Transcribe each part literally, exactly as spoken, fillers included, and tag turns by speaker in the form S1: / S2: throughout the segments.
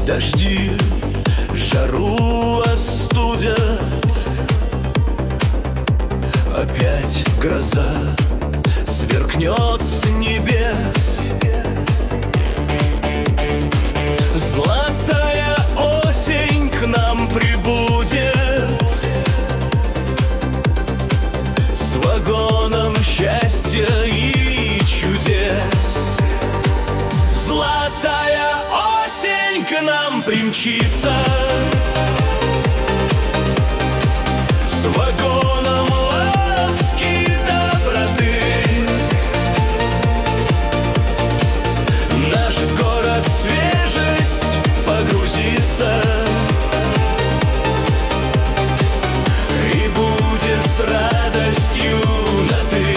S1: дожди жару остудят. Опять гроза сверкнет с небес. Золотая осень к нам прибудет с вагоном счастья и чудес. Золотая осень к нам примчится с вагоном ласки и доброты. Наш город в свежесть погрузится и будет с радостью на «ты».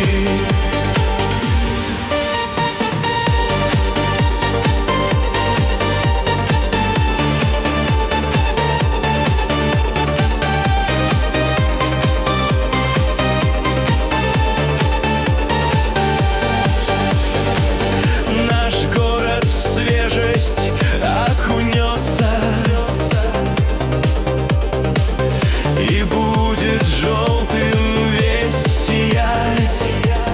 S1: Окунется и будет желтым весь сиять.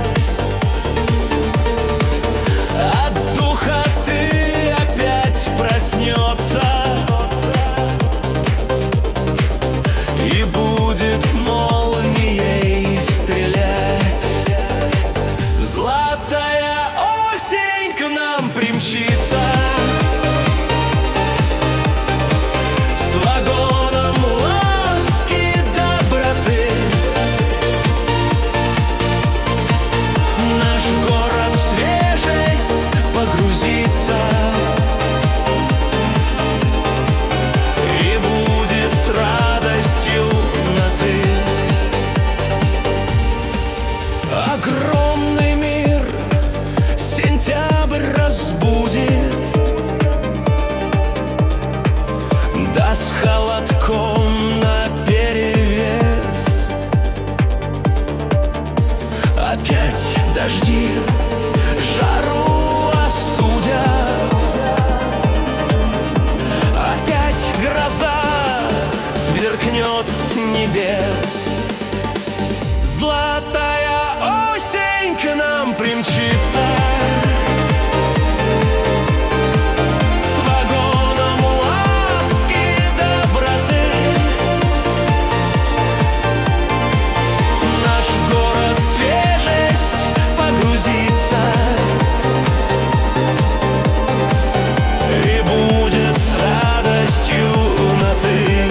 S1: От духоты опять проснется и будет молнией стрелять. Золотая осень к нам примчится с вагоном ласки и доброты. Наш город в свежесть погрузится и будет с радостью на «ты». Огромный мир сентябрь разбудит, даст холодком наперевес. Опять дожди жару остудят. Опять гроза сверкнет с небес. Золотая осень к нам примчится с вагоном ласки и доброты. Наш город в свежесть погрузится и будет с радостью на «ты».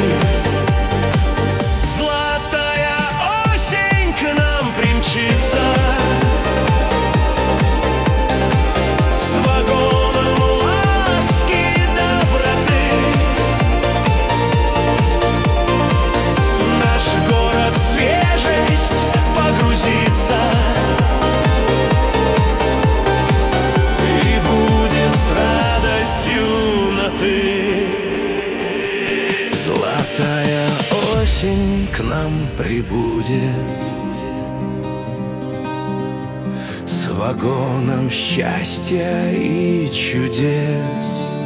S1: Золотая осень к нам примчится с вагоном ласки и доброты. Наш город в свежесть погрузится и будет с радостью на «ты». Золотая осень к нам прибудет с вагоном счастья и чудес.